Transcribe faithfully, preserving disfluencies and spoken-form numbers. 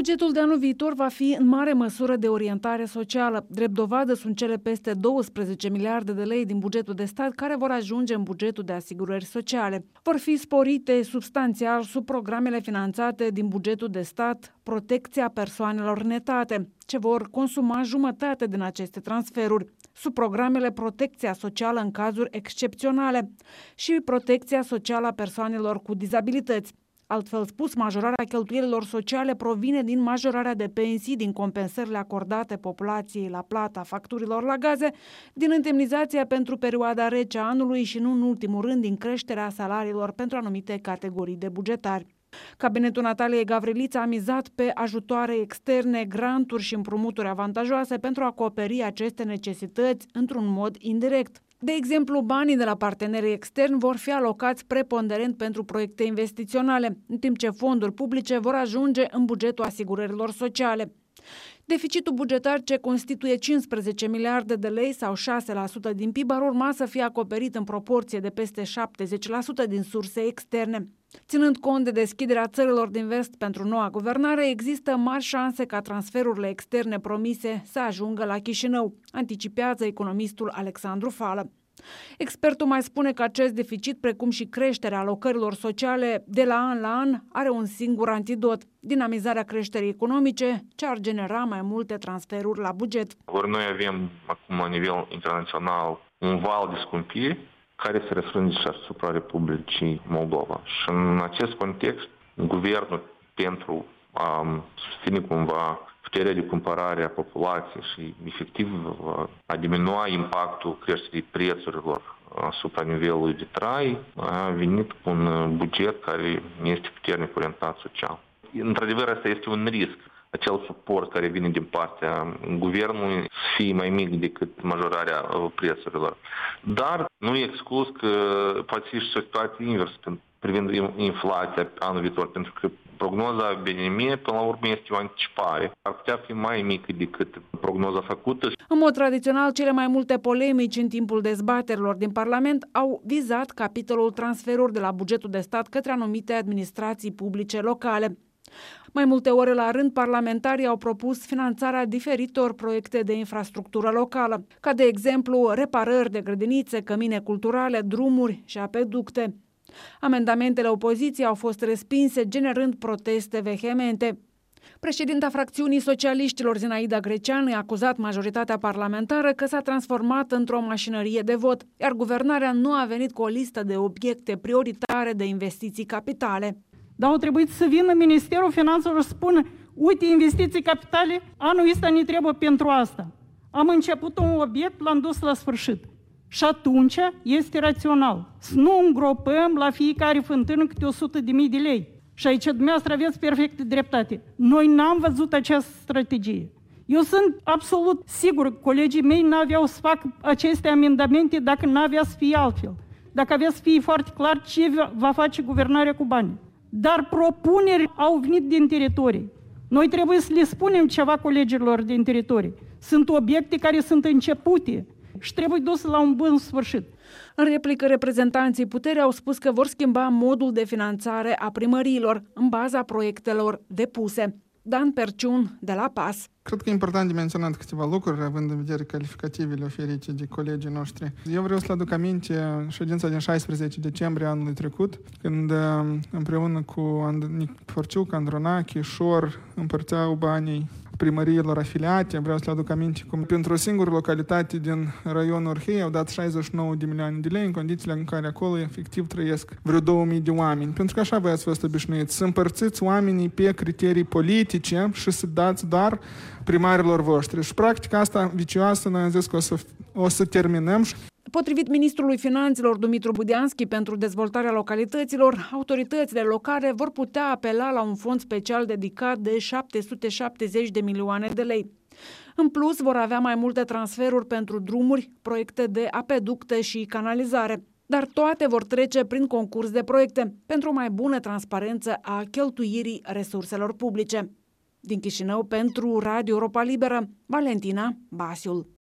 Bugetul de anul viitor va fi în mare măsură de orientare socială. Drept dovadă sunt cele peste douăsprezece miliarde de lei din bugetul de stat care vor ajunge în bugetul de asigurări sociale. Vor fi sporite substanțial sub programele finanțate din bugetul de stat protecția persoanelor netate, ce vor consuma jumătate din aceste transferuri, sub programele protecția socială în cazuri excepționale și protecția socială a persoanelor cu dizabilități. Altfel spus, majorarea cheltuielilor sociale provine din majorarea de pensii, din compensările acordate populației la plata facturilor la gaze, din indemnizația pentru perioada rece a anului și, nu în ultimul rând, din creșterea salariilor pentru anumite categorii de bugetari. Cabinetul Nataliei Gavriliță a mizat pe ajutoare externe, granturi și împrumuturi avantajoase pentru a acoperi aceste necesități într-un mod indirect. De exemplu, banii de la partenerii externi vor fi alocați preponderent pentru proiecte investiționale, în timp ce fonduri publice vor ajunge în bugetul asigurărilor sociale. Deficitul bugetar, ce constituie cincisprezece miliarde de lei sau șase la sută din P I B, ar urma să fie acoperit în proporție de peste șaptezeci la sută din surse externe. Ținând cont de deschiderea țărilor din vest pentru noua guvernare, există mari șanse ca transferurile externe promise să ajungă la Chișinău, anticipează economistul Alexandru Fală. Expertul mai spune că acest deficit, precum și creșterea alocărilor sociale de la an la an, are un singur antidot: dinamizarea creșterii economice, ce ar genera mai multe transferuri la buget. Ori noi avem acum la nivel internațional un val de scumpiri care se răsfrânge și asupra Republicii Moldova. Și în acest context, guvernul, pentru a susține cumva puterea de cumpărare a populației și efectiv a diminua impactul creșterii prețurilor asupra nivelului de trai, a venit cu un buget care este puternic orientat social. Într-adevăr, asta este un risc. Acel suport care vine din partea guvernului să fie mai mic decât majorarea prețurilor. Dar nu e exclus că poate fi și o situație inversă privind inflația anul viitor, pentru că prognoza B N M până la urmă este o anticipare. Ar putea fi mai mică decât prognoza făcută. În mod tradițional, cele mai multe polemici în timpul dezbaterilor din Parlament au vizat capitolul transferuri de la bugetul de stat către anumite administrații publice locale. Mai multe ore la rând, parlamentarii au propus finanțarea diferitor proiecte de infrastructură locală, ca de exemplu reparări de grădinițe, cămine culturale, drumuri și apeducte. Amendamentele opoziției au fost respinse, generând proteste vehemente. Președinta fracțiunii socialiștilor, Zinaida Greceanu, a acuzat majoritatea parlamentară că s-a transformat într-o mașinărie de vot, iar guvernarea nu a venit cu o listă de obiecte prioritare de investiții capitale. Dar au trebuit să vină Ministerul Finanțelor să spună: uite, investiții capitale, anul ăsta ne trebuie pentru asta. Am început un obiect, l-am dus la sfârșit. Și atunci este rațional să nu îngropăm la fiecare fântână câte o sută de mii de lei. Și aici dumneavoastră aveți perfectă dreptate. Noi n-am văzut această strategie. Eu sunt absolut sigur că colegii mei n-aveau să facă aceste amendamente dacă n-avea să fie altfel. Dacă avea să fie foarte clar ce va face guvernarea cu banii. Dar propuneri au venit din teritorii. Noi trebuie să le spunem ceva colegilor din teritorii. Sunt obiecte care sunt începute și trebuie duse la un bun sfârșit. În replică, reprezentanții puterii au spus că vor schimba modul de finanțare a primăriilor în baza proiectelor depuse. Dan Perciun, de la P A S. Cred că e important de menționat câteva lucruri, având în vedere calificativele oferite de colegii noștri. Eu vreau să le aduc aminte ședința din șaisprezece decembrie anului trecut, când împreună cu Nic Forciuc, Andronache, Șor împărțeau banii primăriilor afiliate. Vreau să le aduc aminte cum pentru o singură localitate din raionul Orhei au dat șaizeci și nouă de milioane de lei în condițiile în care acolo efectiv trăiesc vreo două mii de oameni. Pentru că așa voi ați fost obișnuiți, să împărțiți oamenii pe criterii politice și să dați doar primarilor voștri. Și practic asta vicioasă, noi am zis că o să, o să terminăm. Potrivit ministrului Finanțelor Dumitru Budianski, pentru dezvoltarea localităților, autoritățile locale vor putea apela la un fond special dedicat de șapte sute șaptezeci de milioane de lei. În plus, vor avea mai multe transferuri pentru drumuri, proiecte de apeducte și canalizare. Dar toate vor trece prin concurs de proiecte pentru o mai bună transparență a cheltuirii resurselor publice. Din Chișinău, pentru Radio Europa Liberă, Valentina Basiul.